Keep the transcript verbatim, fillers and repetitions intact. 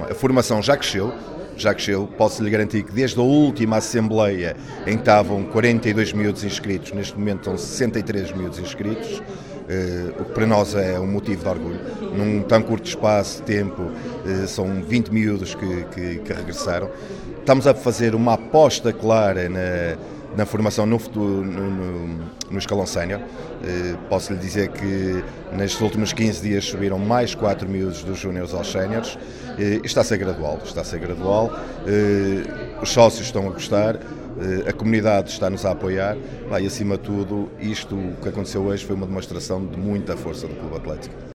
a formação já cresceu, já cresceu, posso-lhe garantir que desde a última Assembleia, em que estavam quarenta e dois miúdos inscritos, neste momento estão sessenta e três miúdos inscritos, o que para nós é um motivo de orgulho. Num tão curto espaço de tempo, são vinte miúdos que, que, que regressaram. Estamos a fazer uma aposta clara na, na formação no, futuro, no, no, no escalão sénior. Posso lhe dizer que nestes últimos quinze dias subiram mais quatro miúdos dos júniores aos séniores. Está a ser gradual, está a ser gradual. Os sócios estão a gostar, a comunidade está-nos a apoiar. E acima de tudo, isto, o que aconteceu hoje foi uma demonstração de muita força do Clube Atlético.